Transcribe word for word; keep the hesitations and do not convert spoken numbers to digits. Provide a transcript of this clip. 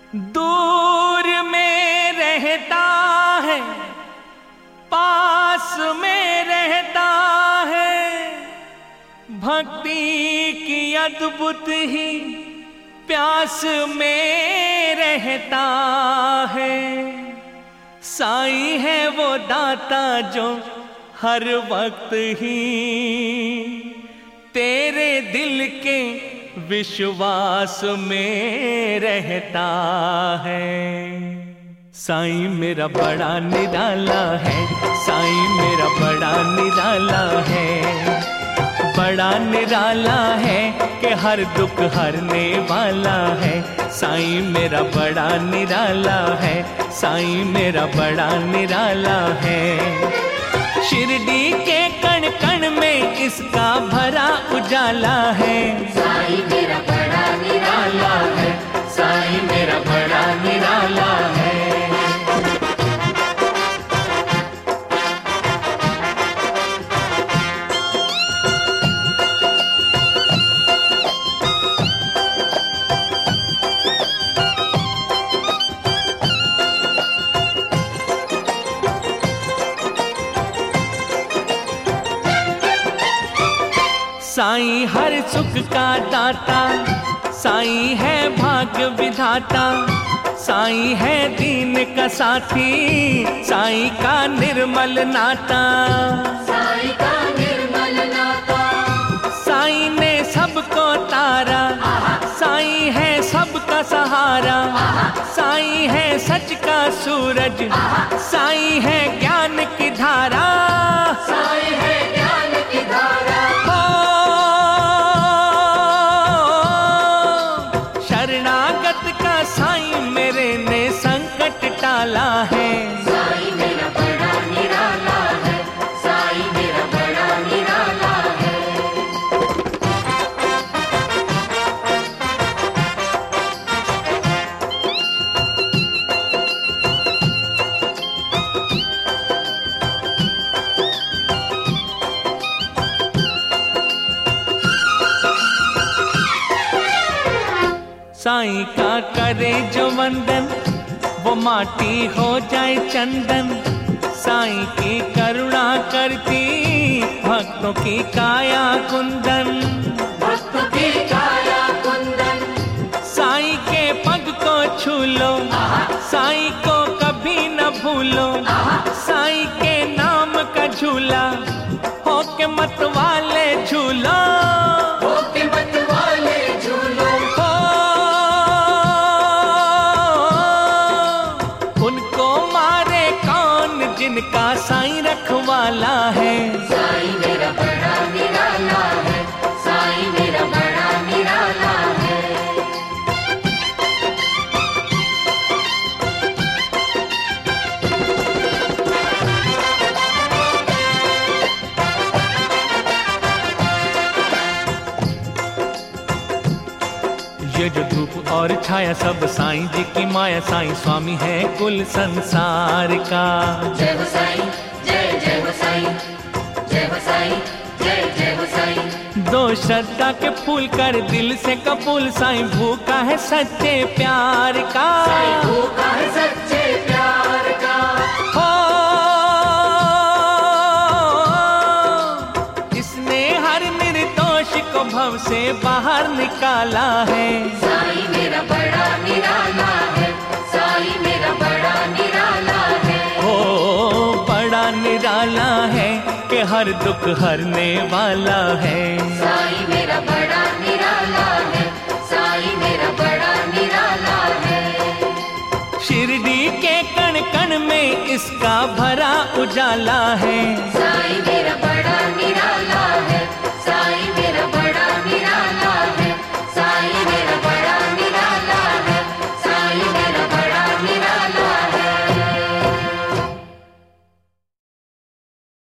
दूर में रहता है, पास में रहता है, भक्ति की अद्भुत ही प्यास में रहता है। साईं है वो दाता जो हर वक्त ही तेरे दिल के विश्वास में रहता है। साईं मेरा बड़ा निराला है, साईं मेरा बड़ा निराला है, बड़ा निराला है कि हर दुख हरने वाला है। साईं मेरा बड़ा निराला है, साईं मेरा बड़ा निराला है। शिरडी के कण कण में इसका भरा उजाला है। साईं मेरा बड़ा निराला है, साईं मेरा बड़ा निराला है। साईं हर सुख का दाता, साईं है भाग्य विधाता, साईं है दीन का साथी, साईं का निर्मल नाता। साईं का निर्मल नाता, साईं ने सबको तारा, साईं है सबका सहारा, साईं है सच का सूरज, साईं है ज्ञान की धारा। साईं है ज्ञान की धारा, शरणागत का साईं मेरे ने संकट टाला है। साईं मेरा बड़ा निराला है, साईं मेरा बड़ा निराला है। साईं का करे जो वंदन वो माटी हो जाए चंदन। साईं की करुणा करती भक्तों की काया कुंदन, भक्तों की काया कुंदन। साईं के पग को छू लो, साईं को कभी न भूलो, साईं के नाम का झूला हो के मत वाले झूलो, हो के मत वाले झूलो। जिनका साईं रखवाला है। साईं मेरा बड़ा निराला है, साईं मेरा बड़ा निराला है। ये जो धूप और छाया सब साईं जी की माया। साईं स्वामी है कुल संसार का। जय हो साईं, जय जय हो साईं, जय हो साईं, जय जय हो साईं। दो श्रद्धा के फूल कर दिल से कबूल, साईं भूखा है सच्चे प्यार का। साईं भूखा है सच्चे प्यार का। हो इसने हर निर्दोष को भव से बाहर निकाला है। साईं मेरा बड़ा निराला है, साईं मेरा बड़ा निराला है। ओ बड़ा निराला है कि हर दुख हरने वाला है। साईं मेरा बड़ा निराला है, साईं मेरा बड़ा निराला है। शिरडी के कण कण में इसका भरा उजाला है। साईं मेरा बड़ा निराला है,